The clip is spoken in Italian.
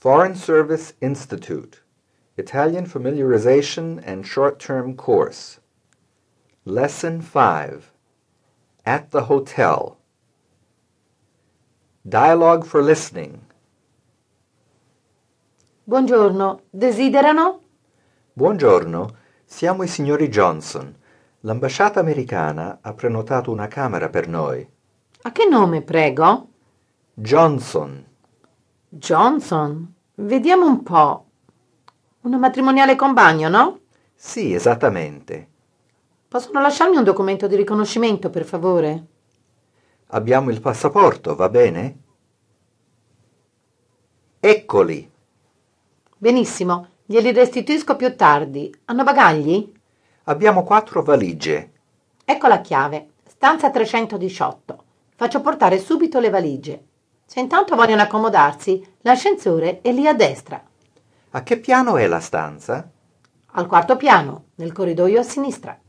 Foreign Service Institute, Italian Familiarization and Short-Term Course. Lesson 5. At the Hotel. Dialogue for Listening. Buongiorno, desiderano? Buongiorno, siamo i signori Johnson. L'ambasciata americana ha prenotato una camera per noi. A che nome, prego? Johnson. Johnson. Vediamo un po'. Una matrimoniale con bagno, no? Sì, esattamente. Possono lasciarmi un documento di riconoscimento, per favore? Abbiamo il passaporto, va bene? Eccoli. Benissimo, glieli restituisco più tardi. Hanno bagagli? Abbiamo 4 valigie. Ecco la chiave. Stanza 318. Faccio portare subito le valigie. Se intanto vogliono accomodarsi, l'ascensore è lì a destra. A che piano è la stanza? Al quarto piano, nel corridoio a sinistra.